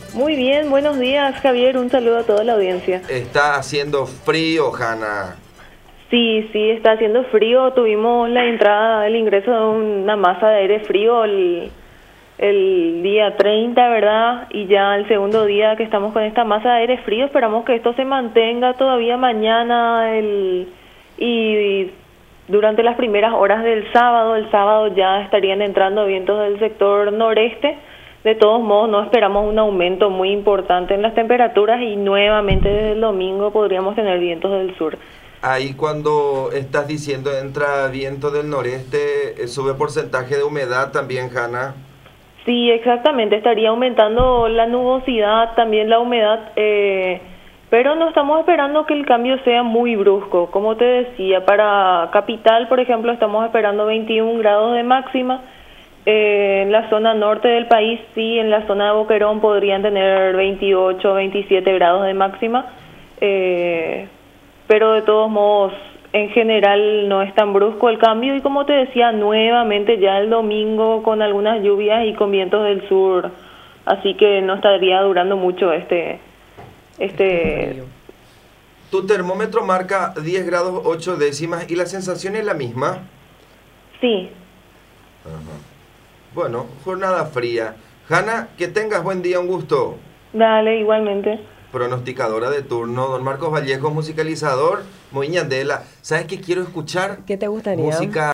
Muy bien, buenos días, Javier. Un saludo a toda la audiencia. Está haciendo frío, Hanna. Sí, sí, está haciendo frío. Tuvimos la entrada, el ingreso de una masa de aire frío el día 30, ¿verdad? Y ya el segundo día que estamos con esta masa de aire frío, esperamos que esto se mantenga todavía mañana y durante las primeras horas del sábado. El sábado ya estarían entrando vientos del sector noreste. De todos modos, no esperamos un aumento muy importante en las temperaturas y nuevamente desde el domingo podríamos tener vientos del sur. Ahí cuando estás diciendo entra viento del noreste, sube porcentaje de humedad también, Hanna. Sí, exactamente, estaría aumentando la nubosidad, también la humedad, pero no estamos esperando que el cambio sea muy brusco. Como te decía, para Capital, por ejemplo, estamos esperando 21 grados de máxima. En la zona norte del país, sí, en la zona de Boquerón podrían tener 28, 27 grados de máxima, pero de todos modos, en general no es tan brusco el cambio y como te decía, nuevamente ya el domingo con algunas lluvias y con vientos del sur, así que no estaría durando mucho este. Frío. Tu termómetro marca 10 grados 8 décimas y la sensación es la misma. Sí, Ajá. Bueno, jornada fría. Hanna, que tengas buen día, un gusto. dale, igualmente. Pronosticadora de turno, don Marcos Vallejo, musicalizador, Moiñandela. ¿Sabes qué quiero escuchar? ¿Qué te gustaría? Música